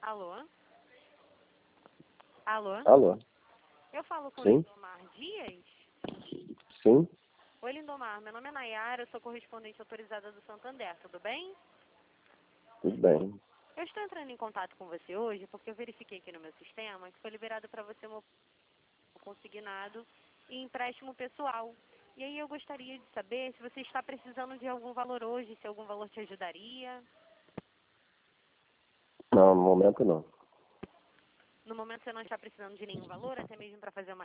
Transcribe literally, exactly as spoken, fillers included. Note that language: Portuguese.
Alô? Alô? Alô? Eu falo com o Sim? Lindomar Dias? Sim? Oi, Lindomar. Meu nome é Nayara, eu sou correspondente autorizada do Santander, tudo bem? Tudo bem. Eu estou entrando em contato com você hoje porque eu verifiquei aqui no meu sistema que foi liberado para você um consignado e empréstimo pessoal. E aí eu gostaria de saber se você está precisando de algum valor hoje, se algum valor te ajudaria. Não, no momento não. No momento você não está precisando de nenhum valor, até mesmo para fazer uma